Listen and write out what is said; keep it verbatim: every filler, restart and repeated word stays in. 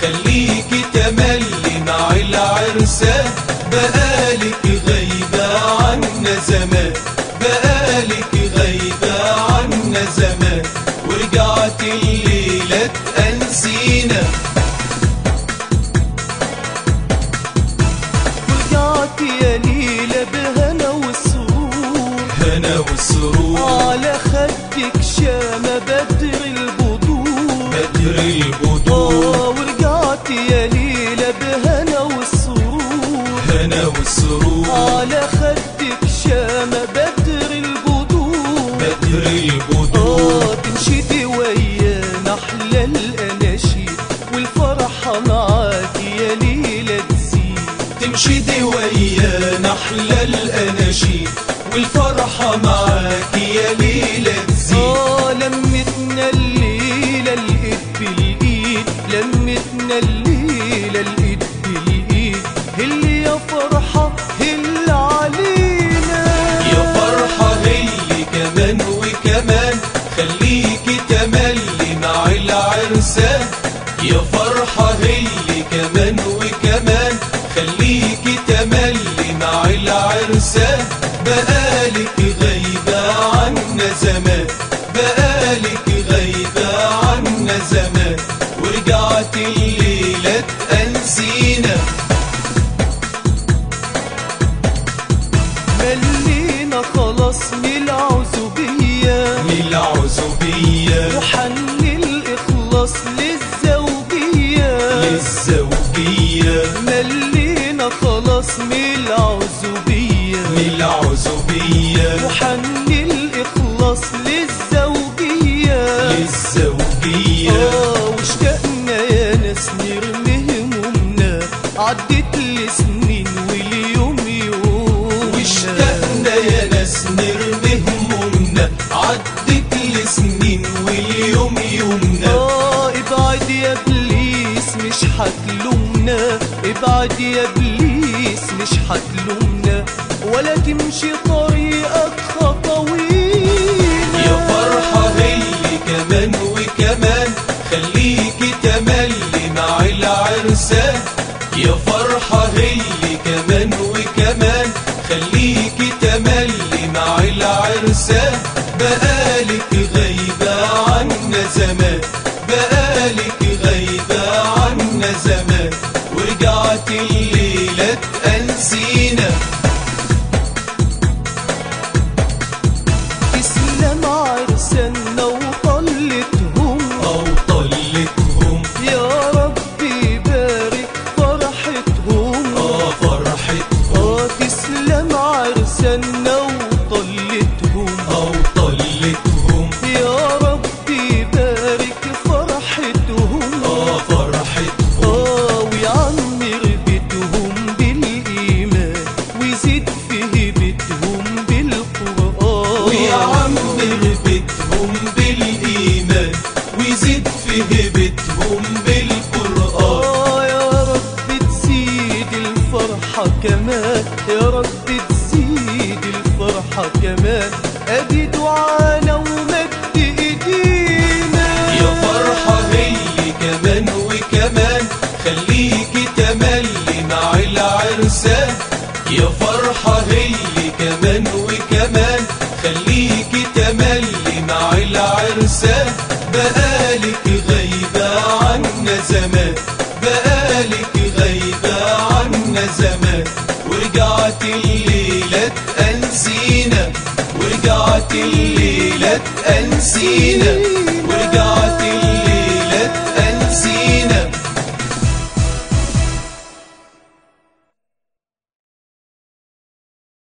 خليكي تملي مع العرسان. بقالك غايبة عنا زمان، بقالك غايبة عنا زمان، ورجعت الليلة تأنسينا. ورجعت يا ليلى بهنا والسرور، هنا والسرور على خدك شامة بدر البدور، بدر البدور. آه ورجعت يا ليلى بهنا والسرور، هنا والسرور على خدك شامة بدر البدور، بدر البدور. آه تنشدي ويانا أحلى الأناشيد، والفرحة معاك يا ليلى تزيد. تمشي ويانا أحلى الأناشيد، والفرحة معاك يا ليلى تزيد. آه لمتنا الليلة الإيد بالإيد، لمتنا الليلة الإيد بالإيد، هل يا فرحة هل علينا. يا فرحة هي كمان وكمان، خليكي تملي مع العرسان. يا فرحة هي كمان وكمان، خليكي تملي مع العرسان. بقالك غايبة عنا زمان، بقالك غايبة عنا زمان، ورجعت الليلة تأنسينا. ملينا خلاص من العزوبية، من العزوبية وحن الإخلاص للزوجية، للزوجية. ملينا خلاص من العزوبية، من العزوبية وحن الإخلاص للزوجية، للزوجية. آه واشتقنا يا ناس نرمي همومنا، عدت لسنين واليوم يوم. واشتقنا يا ناس نرمي همومنا، عدت لسنين واليوم يومنا. آه ابعد يا إبليس مش هتلومنا، ابعد يا إبليس مش هتلومنا، ولا تمشي طريقك خطوينا. يا فرحة هي كمان وكمان، خليكي تملي مع العرسان. يا فرحة هي كمان وكمان، خليكي تملي مع العرسان. بقالك غايبة عنا زمان، بقالك غايبة عنا زمان، ورجعت الليلة تأنسينا. تسلم عرسنا وطلتهم، أو طلتهم يا رب يبارك فرحتهم. آه فرحتهم آه تسلم عرسنا وطلتهم، أو طلتهم يا رب يبارك فرحتهم. آه فرحتهم آه ويعمر بيتهم بالإيمان، ويزيد في بيتهم بالقرآن، ويعمر بيتهم بالإيمان، ويزيد في بيتهم بالقرآن. آه يا رب تزيد الفرحة كمان، يا رب تزيد الفرحة كمان، أدي دعانا ومد إيدينا. يا فرحة هي كمان وكمان، خليكي تملي مع العرسان. يا فرحة هي كمان وكمان، خليكي تملي مع العرسان. بقالك غايبة عنا زمان، بقالك غايبة عنا زمان، ورجعت الليلة تأنسينا. ورجعت الليلة تأنسينا، ورجعت الليلة